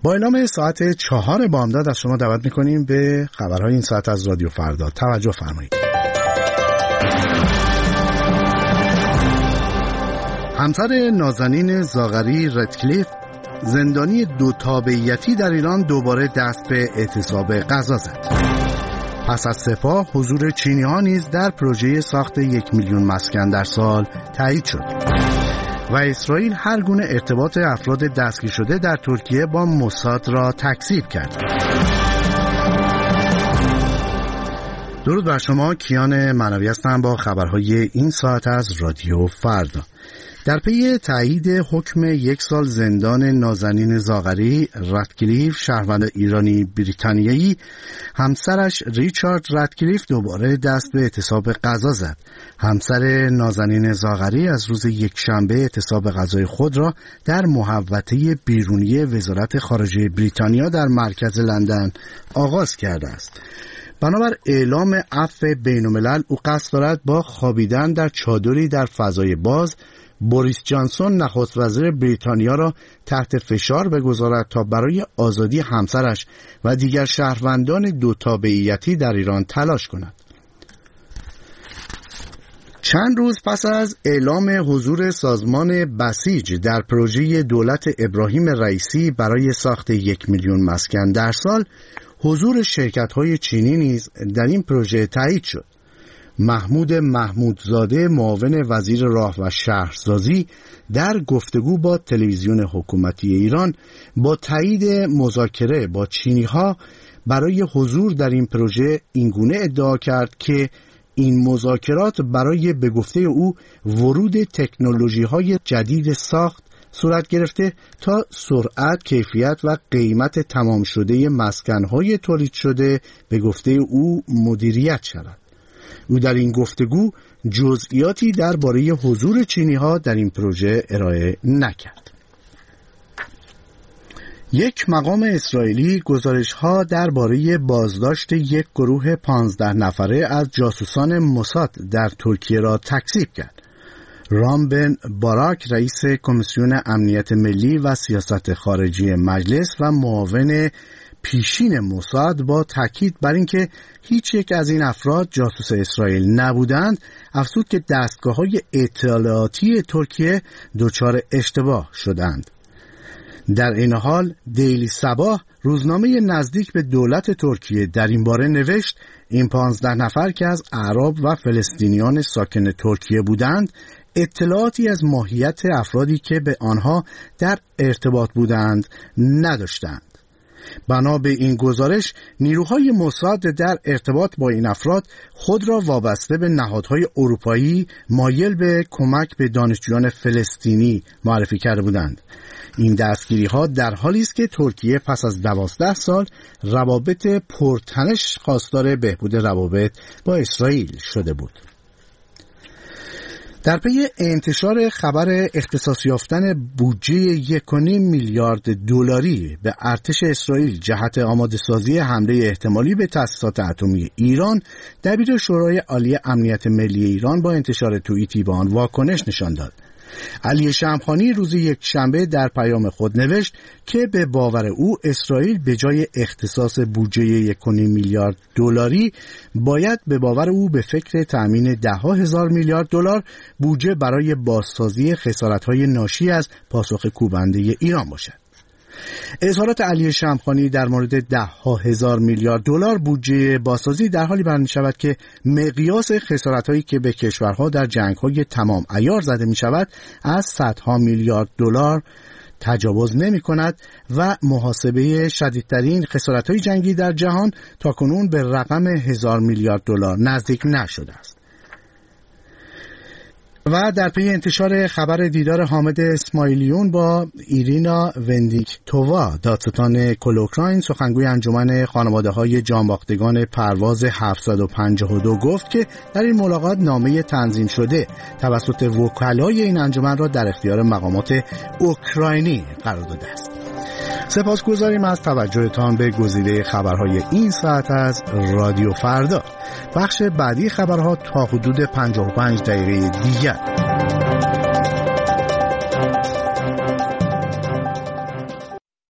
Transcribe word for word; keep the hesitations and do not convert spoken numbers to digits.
با اعلام ساعت چهار بامداد از شما دعوت میکنیم به خبرهای این ساعت از رادیو فردا. توجه فرمایید. همسر نازنین زاغری ردکلیف، زندانی دو تابعیتی در ایران، دوباره دست به اعتصاب غذا زد. پس از سپاه، حضور چینی ها نیز در پروژه ساخت یک میلیون مسکن در سال تایید شد. و اسرائیل هر گونه ارتباط افراد دستگیر شده در ترکیه با موساد را تکذیب کرد. درود بر شما، کیان معنوی هستم با خبرهای این ساعت از رادیو فردا. در پی تایید حکم یک سال زندان نازنین زاغری، ردکلیف، شهروند ایرانی بریتانیایی، همسرش ریچارد ردکلیف دوباره دست به اعتصاب غذا زد. همسر نازنین زاغری از روز یکشنبه اعتصاب غذای خود را در محوطه بیرونی وزارت خارجه بریتانیا در مرکز لندن آغاز کرده است. بنابر اعلام عفو بین‌الملل، او قصد دارد با خوابیدن در چادری در فضای باز بوریس جانسون نخست وزیر بریتانیا را تحت فشار بگذارد تا برای آزادی همسرش و دیگر شهروندان دو تابعیتی در ایران تلاش کند. چند روز پس از اعلام حضور سازمان بسیج در پروژه دولت ابراهیم رئیسی برای ساخت یک میلیون مسکن در سال، حضور شرکت‌های چینی نیز در این پروژه تایید شد. محمود محمودزاده، معاون وزیر راه و شهرسازی، در گفتگو با تلویزیون حکومتی ایران با تایید مذاکره با چینی‌ها برای حضور در این پروژه اینگونه ادعا کرد که این مذاکرات برای به گفته او ورود تکنولوژی‌های جدید ساخت صورت گرفته تا سرعت، کیفیت و قیمت تمام شده مسکن‌های تولید شده به گفته او مدیریت شود. او در این گفتگو جزئیاتی درباره حضور چینی‌ها در این پروژه ارائه نکرد. یک مقام اسرائیلی گزارش‌ها درباره بازداشت یک گروه پانزده نفره از جاسوسان موساد در ترکیه را تکذیب کرد. رام بن باراک، رئیس کمیسیون امنیت ملی و سیاست خارجی مجلس و معاون پیشین موساد، با تاکید بر اینکه هیچ یک از این افراد جاسوس اسرائیل نبودند، افزود که دستگاه‌های اطلاعاتی ترکیه دچار اشتباه شدند. در این حال دیلی صباح، روزنامه نزدیک به دولت ترکیه، در این باره نوشت این پانزده نفر که از اعراب و فلسطینیان ساکن ترکیه بودند، اطلاعاتی از ماهیت افرادی که به آنها در ارتباط بودند نداشتند. بنا به این گزارش، نیروهای موساد در ارتباط با این افراد خود را وابسته به نهادهای اروپایی مایل به کمک به دانشجویان فلسطینی معرفی کرده بودند. این دستگیری ها در حالی است که ترکیه پس از دوازده سال روابط پرتنش خواستار بهبود روابط با اسرائیل شده بود. در پی انتشار خبر اختصاص یافتن بودجه یک و نیم میلیارد دلاری به ارتش اسرائیل جهت آماده‌سازی حمله احتمالی به تأسیسات اتمی ایران، دبیر شورای عالی امنیت ملی ایران با انتشار توییتی به آن واکنش نشان داد. علی شمخانی روز یکشنبه در پیام خود نوشت که به باور او اسرائیل به جای اختصاص بودجه یک و نیم میلیارد دلاری باید به باور او به فکر تأمین ده ها هزار میلیارد دلار بودجه برای بازسازی خسارت‌های ناشی از پاسخ کوبنده ایران باشد. اظهارات علی شمخانی در مورد ده ها هزار میلیارد دلار بودجه بازسازی در حالی بیان می‌شود که مقیاس خسارت‌هایی که به کشورها در جنگ‌های تمام عیار زده می‌شود از صدها میلیارد دلار تجاوز نمی‌کند و محاسبه شدیدترین خسارت‌های جنگی در جهان تاکنون به رقم هزار میلیارد دلار نزدیک نشده است. و در پی انتشار خبر دیدار حامد اسماعیلیون با ایرینا وندیکتووا، دادستان کل اوکراین، سخنگوی انجمن خانواده‌های جانباختگان پرواز هفتصد و پنجاه و دو گفت که در این ملاقات نامه تنظیم شده توسط وکلای این انجمن را در اختیار مقامات اوکراینی قرار داده است. سپاسگزاریم از توجهتان به گزیده خبرهای این ساعت از رادیو فردا. بخش بعدی خبرها تا حدود پنجاه و پنج دقیقه دیگر